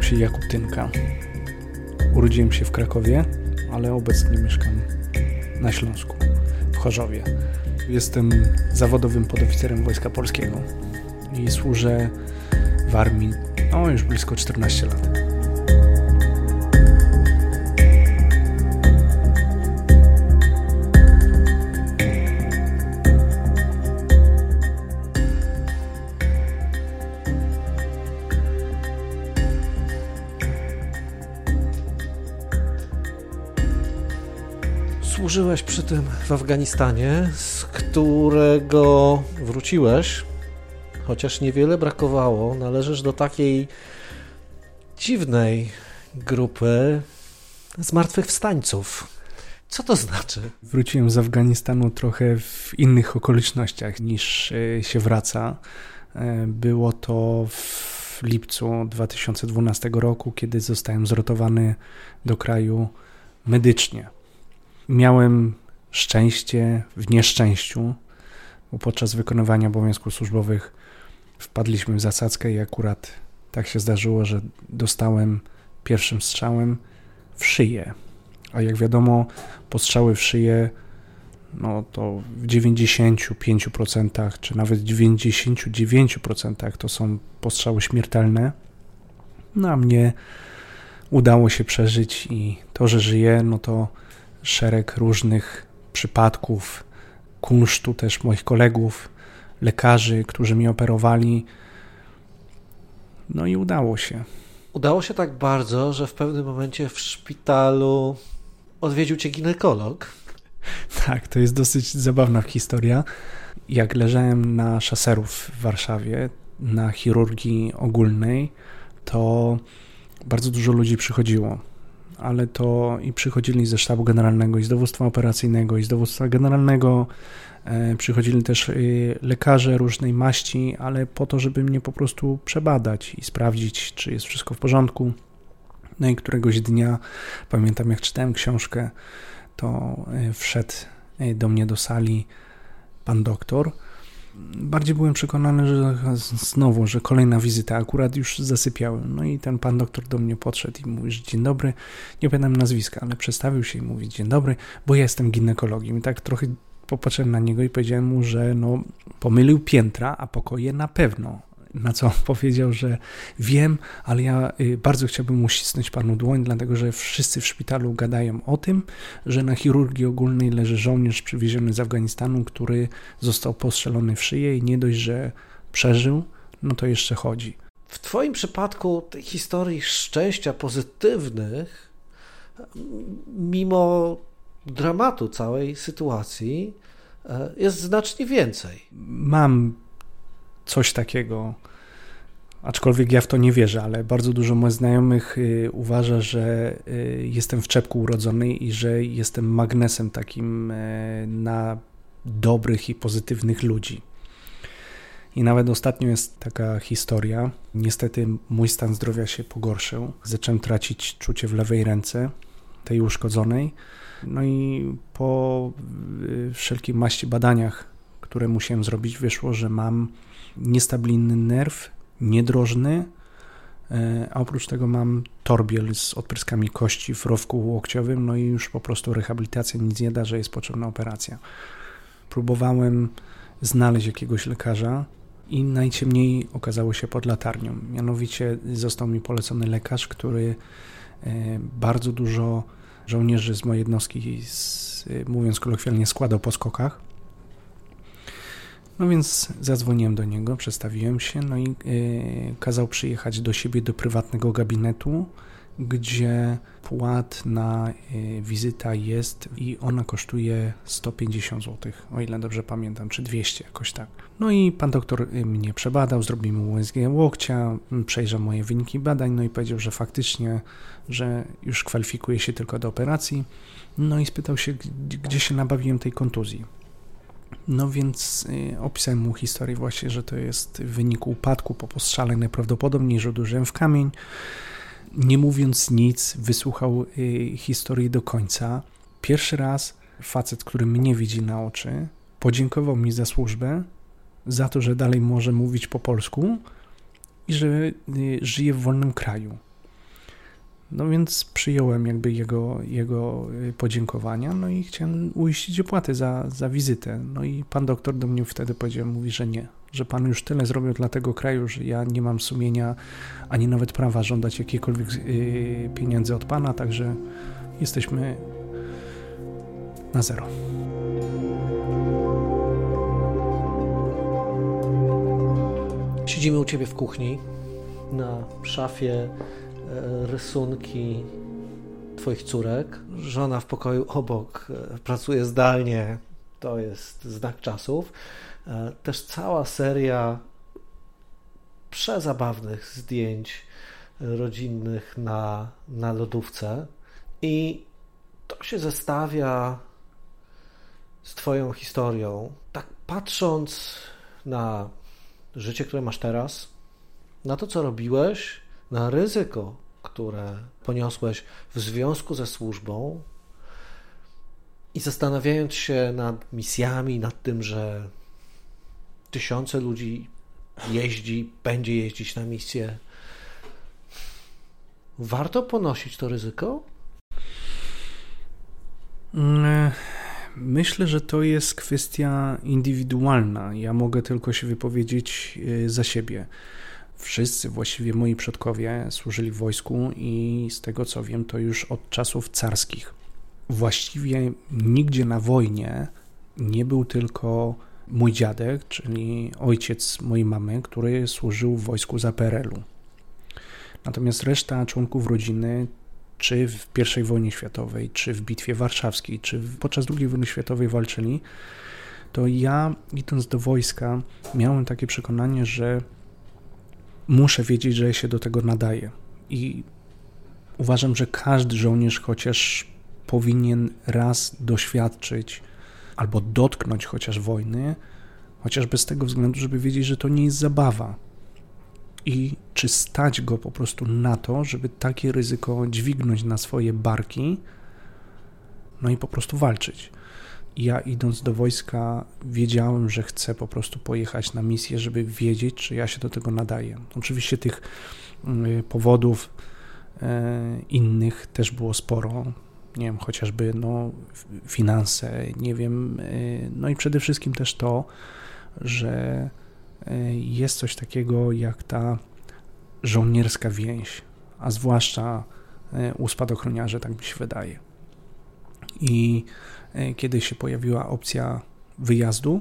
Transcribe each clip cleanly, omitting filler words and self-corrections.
się Jakub Tynka. Urodziłem się w Krakowie, ale obecnie mieszkam na Śląsku, w Chorzowie. Jestem zawodowym podoficerem Wojska Polskiego i służę w armii już blisko 14 lat. Służyłeś przy tym w Afganistanie, z którego wróciłeś, chociaż niewiele brakowało. Należysz do takiej dziwnej grupy zmartwychwstańców. Co to znaczy? Wróciłem z Afganistanu trochę w innych okolicznościach niż się wraca. Było to w lipcu 2012 roku, kiedy zostałem zrotowany do kraju medycznie. Miałem szczęście w nieszczęściu, bo podczas wykonywania obowiązków służbowych wpadliśmy w zasadzkę i akurat tak się zdarzyło, że dostałem pierwszym strzałem w szyję. A jak wiadomo, postrzały w szyję, to w 95% czy nawet 99% to są postrzały śmiertelne. A mnie udało się przeżyć i to, że żyję, to szereg różnych przypadków, kunsztu też moich kolegów, lekarzy, którzy mnie operowali. I udało się. Udało się tak bardzo, że w pewnym momencie w szpitalu odwiedził cię ginekolog. Tak, to jest dosyć zabawna historia. Jak leżałem na Szaserów w Warszawie, na chirurgii ogólnej, to bardzo dużo ludzi przychodziło. Ale to i przychodzili ze sztabu generalnego, i z dowództwa operacyjnego, i z dowództwa generalnego. Przychodzili też lekarze różnej maści, ale po to, żeby mnie po prostu przebadać i sprawdzić, czy jest wszystko w porządku. I któregoś dnia, pamiętam jak czytałem książkę, to wszedł do mnie do sali pan doktor. Bardziej byłem przekonany, że kolejna wizyta, akurat już zasypiałem. I ten pan doktor do mnie podszedł i mówi, że dzień dobry, nie pamiętam nazwiska, ale przedstawił się i mówi, dzień dobry, bo ja jestem ginekologiem. I tak trochę popatrzyłem na niego i powiedziałem mu, że pomylił piętra, a pokoje na pewno. Na co on powiedział, że wiem, ale ja bardzo chciałbym uścisnąć panu dłoń, dlatego że wszyscy w szpitalu gadają o tym, że na chirurgii ogólnej leży żołnierz przywieziony z Afganistanu, który został postrzelony w szyję i nie dość, że przeżył, to jeszcze chodzi. W twoim przypadku tej historii szczęścia pozytywnych, mimo dramatu całej sytuacji, jest znacznie więcej. Mam coś takiego, aczkolwiek ja w to nie wierzę, ale bardzo dużo moich znajomych uważa, że jestem w czepku urodzony i że jestem magnesem takim na dobrych i pozytywnych ludzi. I nawet ostatnio jest taka historia. Niestety mój stan zdrowia się pogorszył. Zacząłem tracić czucie w lewej ręce, tej uszkodzonej. I po wszelkiej maści badaniach, które musiałem zrobić, wyszło, że mam niestabilny nerw, niedrożny, a oprócz tego mam torbiel z odpryskami kości w rowku łokciowym, i już po prostu rehabilitacja nic nie da, że jest potrzebna operacja. Próbowałem znaleźć jakiegoś lekarza i najciemniej okazało się pod latarnią. Mianowicie został mi polecony lekarz, który bardzo dużo żołnierzy z mojej jednostki, mówiąc kolokwialnie, składał po skokach. Więc zadzwoniłem do niego, przedstawiłem się, i kazał przyjechać do siebie do prywatnego gabinetu, gdzie płat na wizytę jest i ona kosztuje 150 zł, o ile dobrze pamiętam, czy 200, jakoś tak. I pan doktor mnie przebadał, zrobił mi USG łokcia, przejrzał moje wyniki badań, i powiedział, że faktycznie, że już kwalifikuje się tylko do operacji. I spytał się, gdzie się nabawiłem tej kontuzji. Więc opisałem mu historię właśnie, że to jest w wyniku upadku po postrzale najprawdopodobniej, że uderzyłem w kamień. Nie mówiąc nic, wysłuchał historii do końca. Pierwszy raz facet, który mnie widzi na oczy, podziękował mi za służbę, za to, że dalej może mówić po polsku i że żyje w wolnym kraju. No więc przyjąłem jakby jego podziękowania, no i chciałem uiścić opłaty za wizytę. No i pan doktor do mnie wtedy powiedział, mówi, że nie, że pan już tyle zrobił dla tego kraju, że ja nie mam sumienia, ani nawet prawa żądać jakichkolwiek pieniędzy od pana, także jesteśmy na zero. Siedzimy u ciebie w kuchni, na szafie rysunki twoich córek. Żona w pokoju obok pracuje zdalnie, to jest znak czasów. Też cała seria przezabawnych zdjęć rodzinnych na lodówce i to się zestawia z twoją historią. Tak patrząc na życie, które masz teraz, na to, co robiłeś, na ryzyko, które poniosłeś w związku ze służbą i zastanawiając się nad misjami, nad tym, że tysiące ludzi będzie jeździć na misję, warto ponosić to ryzyko? Myślę, że to jest kwestia indywidualna. Ja mogę tylko się wypowiedzieć za siebie. Wszyscy właściwie moi przodkowie służyli w wojsku i z tego co wiem, to już od czasów carskich. Właściwie nigdzie na wojnie nie był tylko mój dziadek, czyli ojciec mojej mamy, który służył w wojsku za PRL-u. Natomiast reszta członków rodziny, czy w I wojnie światowej, czy w Bitwie Warszawskiej, czy podczas II wojny światowej walczyli, to ja idąc do wojska miałem takie przekonanie, że muszę wiedzieć, że ja się do tego nadaję. I uważam, że każdy żołnierz chociaż powinien raz doświadczyć albo dotknąć chociaż wojny, chociażby z tego względu, żeby wiedzieć, że to nie jest zabawa. I czy stać go po prostu na to, żeby takie ryzyko dźwignąć na swoje barki, no i po prostu walczyć. Ja idąc do wojska wiedziałem, że chcę po prostu pojechać na misję, żeby wiedzieć, czy ja się do tego nadaję. Oczywiście tych powodów innych też było sporo, nie wiem, chociażby finanse, nie wiem, no i przede wszystkim też to, że jest coś takiego jak ta żołnierska więź, a zwłaszcza u spadochroniarzy, tak mi się wydaje. I kiedy się pojawiła opcja wyjazdu,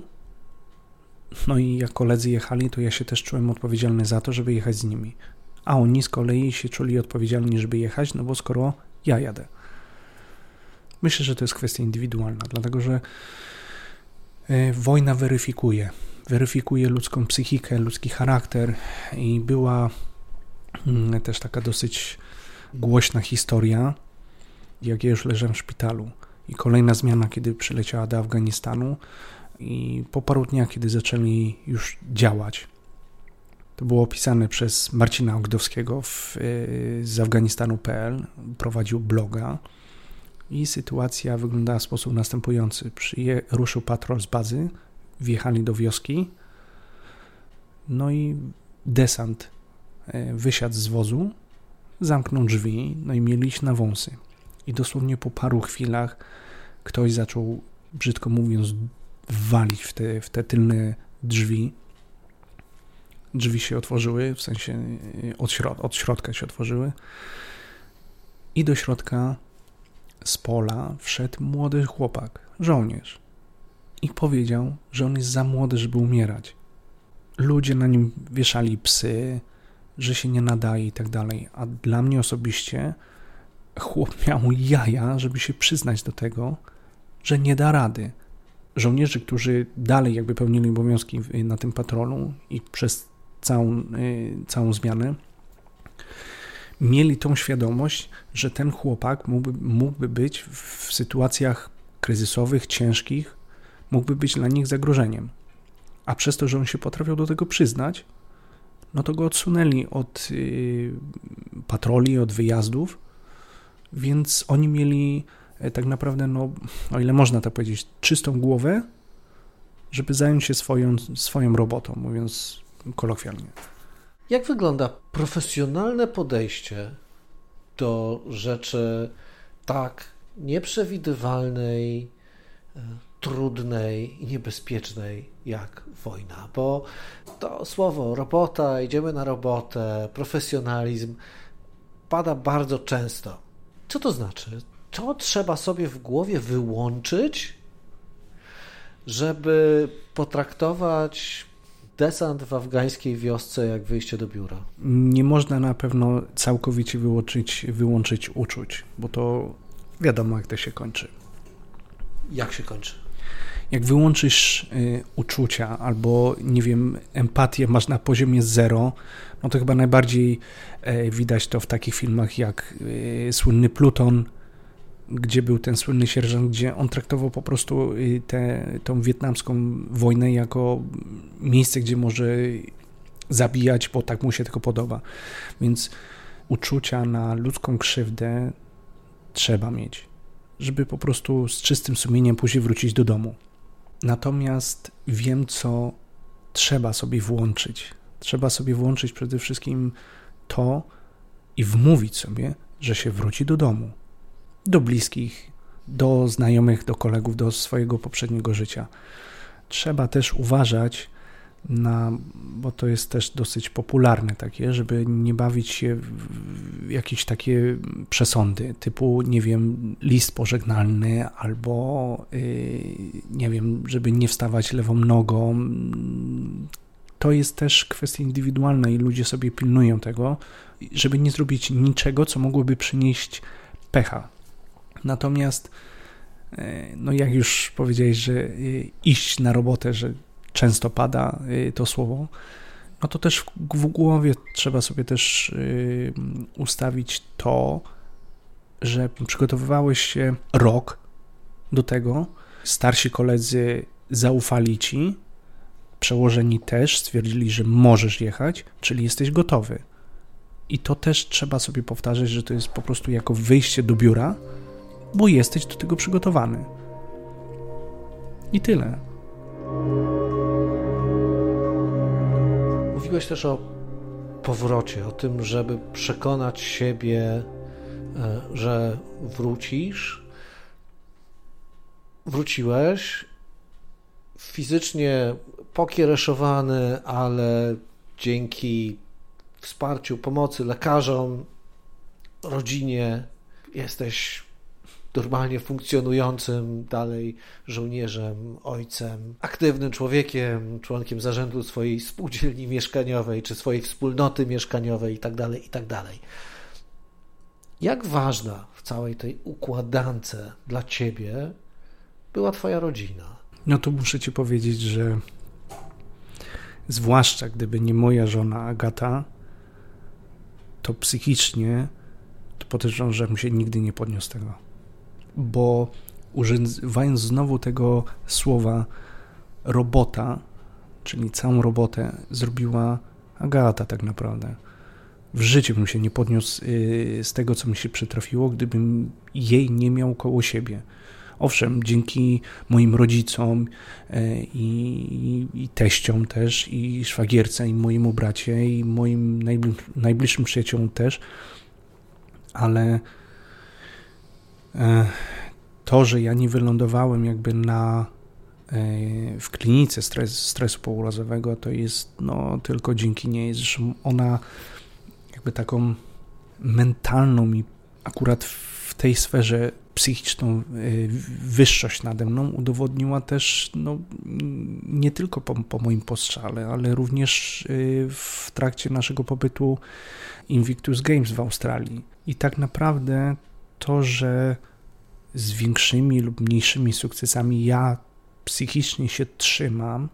no i jak koledzy jechali, to ja się też czułem odpowiedzialny za to, żeby jechać z nimi. A oni z kolei się czuli odpowiedzialni, żeby jechać, no bo skoro ja jadę. Myślę, że to jest kwestia indywidualna, dlatego że wojna weryfikuje ludzką psychikę, ludzki charakter i była też taka dosyć głośna historia, jak ja już leżałem w szpitalu i kolejna zmiana, kiedy przyleciała do Afganistanu i po paru dniach, kiedy zaczęli już działać, to było opisane przez Marcina Ogdowskiego z Afganistanu.pl, prowadził bloga i sytuacja wyglądała w sposób następujący. Ruszył patrol z bazy, wjechali do wioski, no i desant wysiadł z wozu, zamknął drzwi, no i mieli iść na wąsy. I dosłownie po paru chwilach ktoś zaczął, brzydko mówiąc, walić w te tylne drzwi. Drzwi się otworzyły, w sensie od środka się otworzyły i do środka z pola wszedł młody chłopak, żołnierz i powiedział, że on jest za młody, żeby umierać. Ludzie na nim wieszali psy, że się nie nadaje i tak dalej, a dla mnie osobiście chłop miał jaja, żeby się przyznać do tego, że nie da rady. Żołnierze, którzy dalej jakby pełnili obowiązki na tym patrolu i przez całą zmianę, mieli tą świadomość, że ten chłopak mógłby być w sytuacjach kryzysowych, ciężkich, mógłby być dla nich zagrożeniem. A przez to, że on się potrafił do tego przyznać, no to go odsunęli od patroli, od wyjazdów, więc oni mieli tak naprawdę, no, o ile można tak powiedzieć, czystą głowę, żeby zająć się swoją robotą, mówiąc kolokwialnie. Jak wygląda profesjonalne podejście do rzeczy tak nieprzewidywalnej, trudnej i niebezpiecznej jak wojna, bo to słowo robota, idziemy na robotę, profesjonalizm pada bardzo często. Co to znaczy? Co trzeba sobie w głowie wyłączyć, żeby potraktować desant w afgańskiej wiosce jak wyjście do biura? Nie można na pewno całkowicie wyłączyć uczuć, bo to wiadomo, jak to się kończy. Jak się kończy? Jak wyłączysz uczucia albo, nie wiem, empatię masz na poziomie 0, no to chyba najbardziej widać to w takich filmach jak słynny Pluton, gdzie był ten słynny sierżant, gdzie on traktował po prostu tą wietnamską wojnę jako miejsce, gdzie może zabijać, bo tak mu się tylko podoba. Więc uczucia na ludzką krzywdę trzeba mieć, żeby po prostu z czystym sumieniem później wrócić do domu. Natomiast wiem, co trzeba sobie włączyć. Trzeba sobie włączyć przede wszystkim to i wmówić sobie, że się wróci do domu. Do bliskich, do znajomych, do kolegów, do swojego poprzedniego życia. Trzeba też uważać bo to jest też dosyć popularne takie, żeby nie bawić się w jakieś takie przesądy, typu, nie wiem, list pożegnalny albo, nie wiem, żeby nie wstawać lewą nogą. To jest też kwestia indywidualna i ludzie sobie pilnują tego, żeby nie zrobić niczego, co mogłoby przynieść pecha. Natomiast, no jak już powiedziałeś, że iść na robotę, że często pada to słowo, no to też w głowie trzeba sobie też ustawić to, że przygotowywałeś się rok do tego, starsi koledzy zaufali ci, przełożeni też stwierdzili, że możesz jechać, czyli jesteś gotowy. I to też trzeba sobie powtarzać, że to jest po prostu jako wyjście do biura, bo jesteś do tego przygotowany. I tyle. Mówiłeś też o powrocie, o tym, żeby przekonać siebie, że wrócisz. Wróciłeś fizycznie pokiereszowany, ale dzięki wsparciu, pomocy lekarzom, rodzinie jesteś normalnie funkcjonującym dalej żołnierzem, ojcem, aktywnym człowiekiem, członkiem zarządu swojej spółdzielni mieszkaniowej czy swojej wspólnoty mieszkaniowej itd., itd. Jak ważna w całej tej układance dla ciebie była twoja rodzina? No to muszę ci powiedzieć, że zwłaszcza gdyby nie moja żona Agata, to psychicznie to podejrzewam, że bym się nigdy nie podniósł tego. Bo używając znowu tego słowa robota, czyli całą robotę zrobiła Agata tak naprawdę. W życiu bym się nie podniósł z tego, co mi się przytrafiło, gdybym jej nie miał koło siebie. Owszem, dzięki moim rodzicom i teściom też, i szwagierce, i mojemu bracie, i moim najbliższym przyjaciołom też, ale to, że ja nie wylądowałem jakby w klinice stresu pourazowego, to jest tylko dzięki niej. Zresztą ona jakby taką mentalną i akurat w tej sferze psychiczną wyższość nade mną udowodniła też nie tylko po moim postrzale, ale również w trakcie naszego pobytu Invictus Games w Australii. I tak naprawdę to, że z większymi lub mniejszymi sukcesami ja psychicznie się trzymam,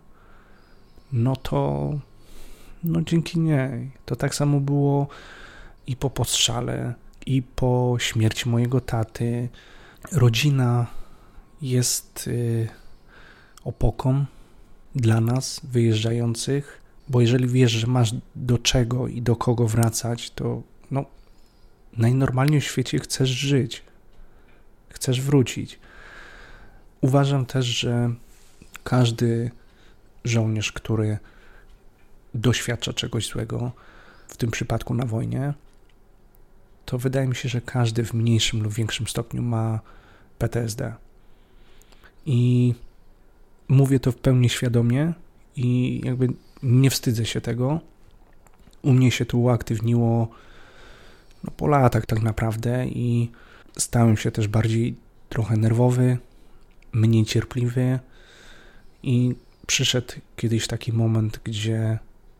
to dzięki niej. To tak samo było i po postrzale, i po śmierci mojego taty. Rodzina jest opoką dla nas wyjeżdżających, bo jeżeli wiesz, że masz do czego i do kogo wracać, to najnormalniej w świecie chcesz żyć. Chcesz wrócić. Uważam też, że każdy żołnierz, który doświadcza czegoś złego, w tym przypadku na wojnie, to wydaje mi się, że każdy w mniejszym lub większym stopniu ma PTSD. I mówię to w pełni świadomie i jakby nie wstydzę się tego. U mnie się to uaktywniło po latach tak naprawdę i stałem się też bardziej trochę nerwowy, mniej cierpliwy i przyszedł kiedyś taki moment, gdzie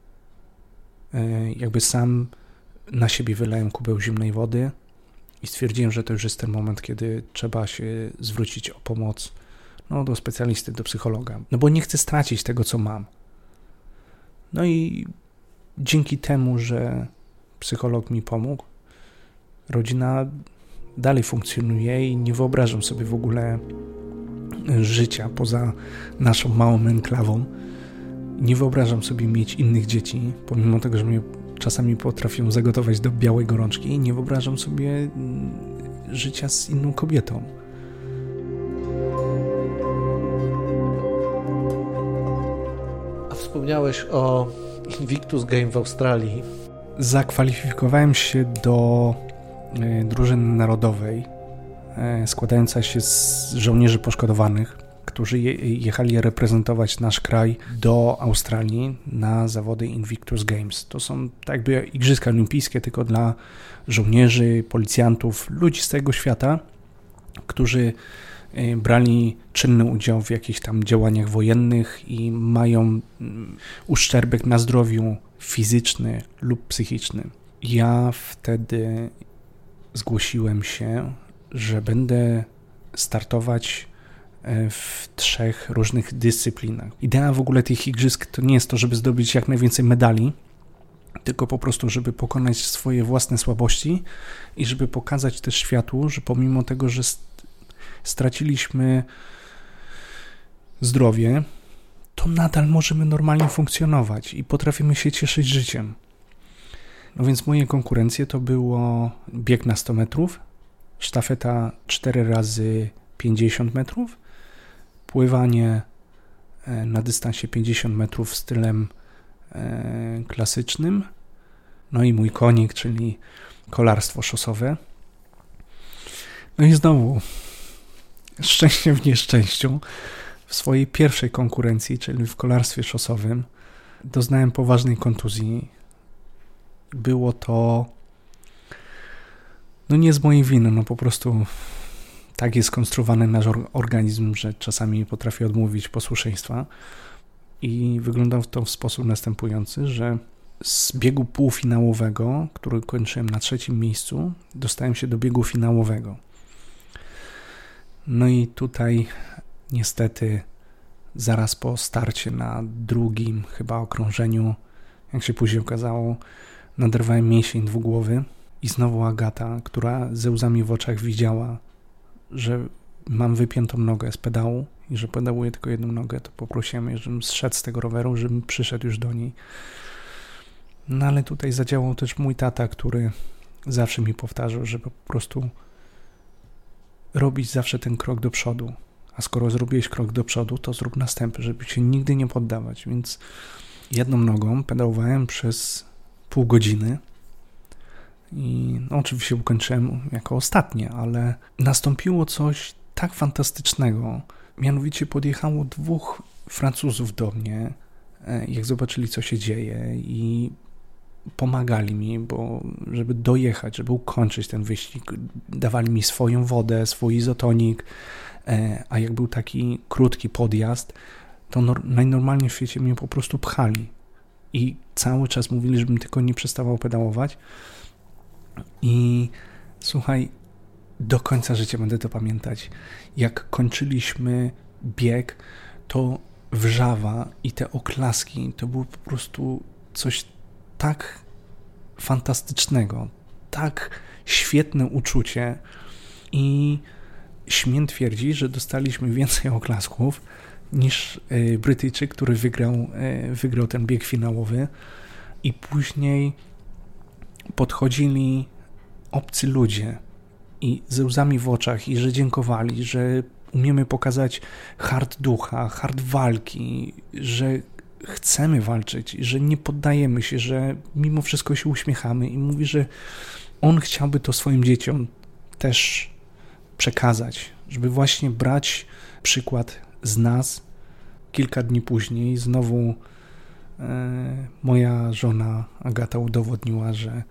jakby sam na siebie wylałem kubeł zimnej wody i stwierdziłem, że to już jest ten moment, kiedy trzeba się zwrócić o pomoc do specjalisty, do psychologa. Bo nie chcę stracić tego, co mam. No i dzięki temu, że psycholog mi pomógł, rodzina dalej funkcjonuje i nie wyobrażam sobie w ogóle życia poza naszą małą enklawą. Nie wyobrażam sobie mieć innych dzieci, pomimo tego, że mnie czasami potrafią zagotować do białej gorączki. Nie wyobrażam sobie życia z inną kobietą. A wspomniałeś o Invictus Game w Australii. Zakwalifikowałem się do drużyny narodowej składająca się z żołnierzy poszkodowanych, którzy jechali reprezentować nasz kraj do Australii na zawody Invictus Games. To są tak jakby igrzyska olimpijskie, tylko dla żołnierzy, policjantów, ludzi z całego świata, którzy brali czynny udział w jakichś tam działaniach wojennych i mają uszczerbek na zdrowiu fizyczny lub psychiczny. Ja wtedy zgłosiłem się, że będę startować w 3 różnych dyscyplinach. Idea w ogóle tych igrzysk to nie jest to, żeby zdobyć jak najwięcej medali, tylko po prostu, żeby pokonać swoje własne słabości i żeby pokazać też światu, że pomimo tego, że straciliśmy zdrowie, to nadal możemy normalnie funkcjonować i potrafimy się cieszyć życiem. No więc moje konkurencje to było bieg na 100 metrów, sztafeta 4 razy 50 metrów, pływanie na dystansie 50 metrów stylem klasycznym, no i mój konik, czyli kolarstwo szosowe. No i znowu szczęściem w nieszczęściu w swojej pierwszej konkurencji, czyli w kolarstwie szosowym, doznałem poważnej kontuzji. Było to nie z mojej winy, po prostu tak jest skonstruowany nasz organizm, że czasami potrafi odmówić posłuszeństwa i wyglądał to w sposób następujący, że z biegu półfinałowego, który kończyłem na 3. miejscu, dostałem się do biegu finałowego. No i tutaj niestety zaraz po starcie na 2. chyba okrążeniu, jak się później okazało, naderwałem mięsień dwugłowy i znowu Agata, która ze łzami w oczach widziała, że mam wypiętą nogę z pedału i że pedałuję tylko jedną nogę, to poprosiłem, żebym zszedł z tego roweru, żebym przyszedł już do niej. No ale tutaj zadziałał też mój tata, który zawsze mi powtarzał, że po prostu robić zawsze ten krok do przodu. A skoro zrobiłeś krok do przodu, to zrób następny, żeby się nigdy nie poddawać. Więc jedną nogą pedałowałem przez pół godziny i oczywiście ukończyłem jako ostatnie, ale nastąpiło coś tak fantastycznego. Mianowicie podjechało 2 Francuzów do mnie, jak zobaczyli, co się dzieje i pomagali mi, bo żeby dojechać, żeby ukończyć ten wyścig, dawali mi swoją wodę, swój izotonik, a jak był taki krótki podjazd, to najnormalniej w świecie mnie po prostu pchali i cały czas mówili, żebym tylko nie przestawał pedałować i słuchaj, do końca życia będę to pamiętać. Jak kończyliśmy bieg, to wrzawa i te oklaski to było po prostu coś tak fantastycznego, tak świetne uczucie i śmiem twierdzić, że dostaliśmy więcej oklasków niż Brytyjczyk, który wygrał ten bieg finałowy i później podchodzili obcy ludzie i ze łzami w oczach i że dziękowali, że umiemy pokazać hart ducha, hart walki, że chcemy walczyć, że nie poddajemy się, że mimo wszystko się uśmiechamy i mówi, że on chciałby to swoim dzieciom też przekazać, żeby właśnie brać przykład z nas. Kilka dni później znowu moja żona Agata udowodniła, że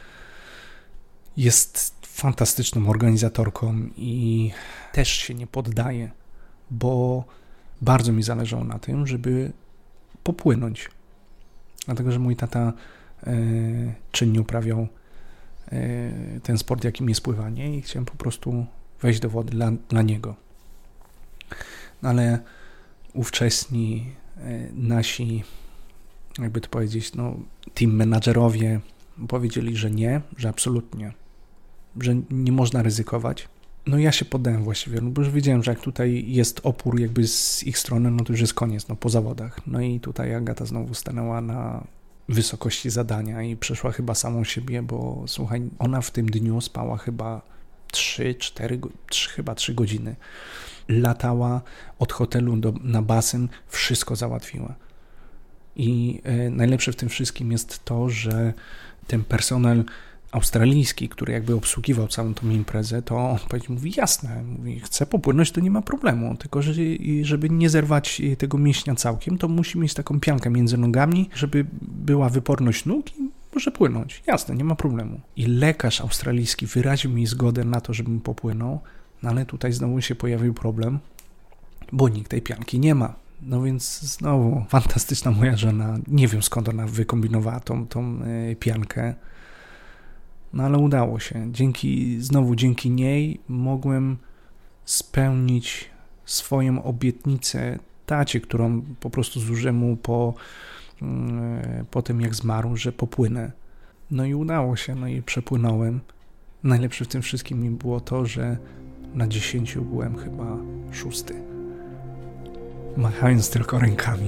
jest fantastyczną organizatorką i też się nie poddaje, bo bardzo mi zależało na tym, żeby popłynąć. Dlatego, że mój tata czynnie uprawiał ten sport, jakim jest pływanie i chciałem po prostu wejść do wody dla niego. Ale ówcześni nasi, jakby to powiedzieć, team menadżerowie powiedzieli, że nie, że absolutnie, że nie można ryzykować. Ja się poddałem właściwie, bo już wiedziałem, że jak tutaj jest opór jakby z ich strony, to już jest koniec, po zawodach. I tutaj Agata znowu stanęła na wysokości zadania i przeszła chyba samą siebie, bo słuchaj, ona w tym dniu spała chyba 3 godziny. Latała od hotelu na basen, wszystko załatwiła. I najlepsze w tym wszystkim jest to, że ten personel australijski, który jakby obsługiwał całą tą imprezę, to on mówi jasne, chce popłynąć, to nie ma problemu, tylko że żeby nie zerwać tego mięśnia całkiem, to musi mieć taką piankę między nogami, żeby była wyporność nóg i może płynąć. Jasne, nie ma problemu. I lekarz australijski wyraził mi zgodę na to, żebym popłynął, ale tutaj znowu się pojawił problem, bo nikt tej pianki nie ma. Więc znowu fantastyczna moja żona, nie wiem skąd ona wykombinowała tą piankę, ale udało się. Dzięki niej mogłem spełnić swoją obietnicę tacie, którą po prostu złożyłem mu po tym, jak zmarł, że popłynę. I udało się, i przepłynąłem. Najlepsze w tym wszystkim mi było to, że na 10 byłem chyba 6. Machając tylko rękami.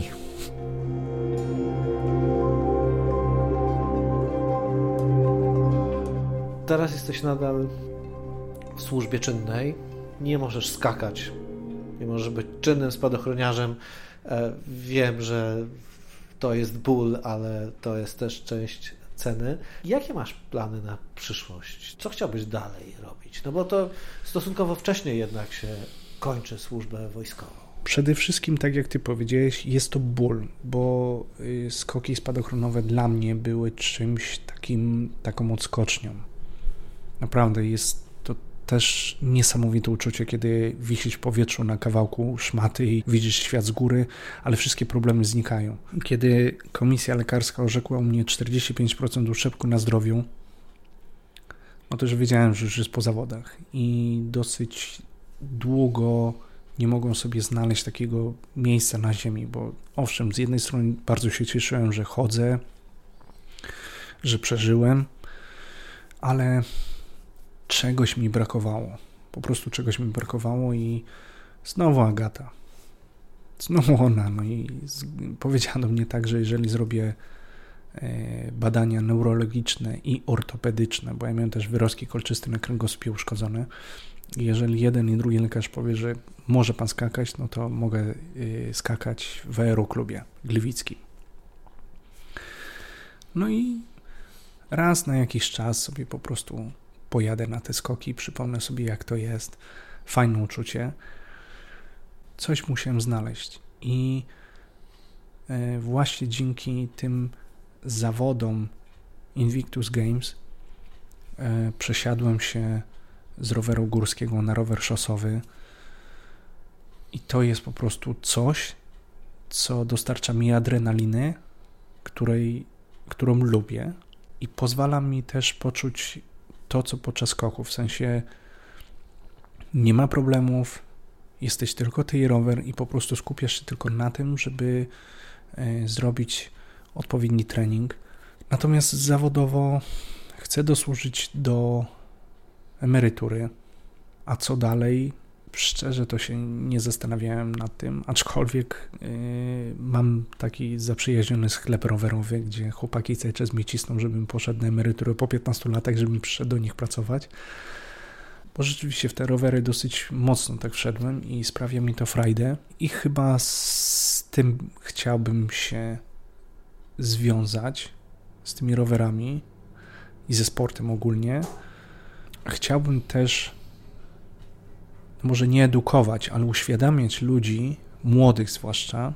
Teraz jesteś nadal w służbie czynnej. Nie możesz skakać. Nie możesz być czynnym spadochroniarzem. Wiem, że to jest ból, ale to jest też część ceny. Jakie masz plany na przyszłość? Co chciałbyś dalej robić? Bo to stosunkowo wcześnie jednak się kończy służbę wojskową. Przede wszystkim, tak jak ty powiedziałeś, jest to ból, bo skoki spadochronowe dla mnie były czymś taką odskocznią. Naprawdę jest to też niesamowite uczucie, kiedy wisisz w powietrzu na kawałku szmaty i widzisz świat z góry, ale wszystkie problemy znikają. Kiedy komisja lekarska orzekła u mnie 45% uszczerbku na zdrowiu, to już wiedziałem, że już jest po zawodach i dosyć długo nie mogłem sobie znaleźć takiego miejsca na ziemi, bo owszem, z jednej strony bardzo się cieszyłem, że chodzę, że przeżyłem, ale czegoś mi brakowało. Po prostu czegoś mi brakowało i znowu Agata. Znowu ona. I powiedziała do mnie tak, że jeżeli zrobię badania neurologiczne i ortopedyczne, bo ja miałem też wyrostki kolczyste na kręgosłupie uszkodzone, i jeżeli jeden i drugi lekarz powie, że może pan skakać, to mogę skakać w aeroklubie gliwickim. I raz na jakiś czas sobie po prostu pojadę na te skoki, przypomnę sobie, jak to jest. Fajne uczucie. Coś musiałem znaleźć. I właśnie dzięki tym zawodom Invictus Games przesiadłem się z roweru górskiego na rower szosowy i to jest po prostu coś, co dostarcza mi adrenaliny, którą lubię i pozwala mi też poczuć to, co podczas skoku, w sensie nie ma problemów, jesteś tylko ty i rower i po prostu skupiasz się tylko na tym, żeby zrobić odpowiedni trening. Natomiast zawodowo chcę dosłużyć do emerytury, a co dalej? Szczerze to się nie zastanawiałem nad tym, aczkolwiek mam taki zaprzyjaźniony sklep rowerowy, gdzie chłopaki cały czas mi cisną, żebym poszedł na emeryturę po 15 latach, żebym przyszedł do nich pracować, bo rzeczywiście w te rowery dosyć mocno tak wszedłem i sprawia mi to frajdę i chyba z tym chciałbym się związać, z tymi rowerami. i ze sportem ogólnie. Chciałbym też może nie edukować, ale uświadamiać ludzi, młodych zwłaszcza,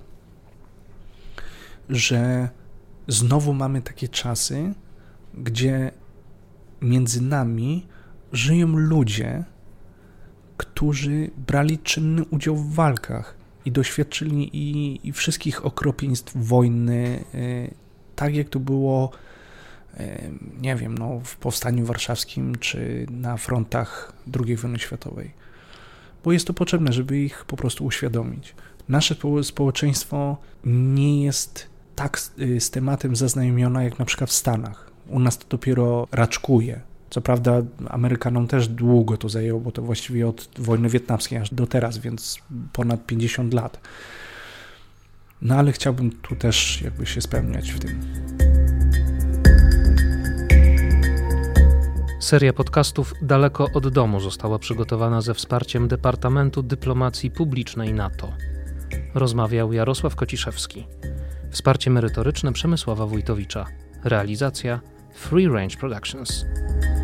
że znowu mamy takie czasy, gdzie między nami żyją ludzie, którzy brali czynny udział w walkach i doświadczyli i wszystkich okropieństw wojny, tak jak to było, nie wiem, w Powstaniu Warszawskim czy na frontach II wojny światowej. Bo jest to potrzebne, żeby ich po prostu uświadomić. Nasze społeczeństwo nie jest tak z tematem zaznajomione jak na przykład w Stanach. U nas to dopiero raczkuje. Co prawda Amerykanom też długo to zajęło, bo to właściwie od wojny wietnamskiej aż do teraz, więc ponad 50 lat. No ale chciałbym tu też jakby się spełniać w tym. Seria podcastów Daleko od domu została przygotowana ze wsparciem Departamentu Dyplomacji Publicznej NATO. Rozmawiał Jarosław Kociszewski. Wsparcie merytoryczne Przemysława Wójtowicza. Realizacja Free Range Productions.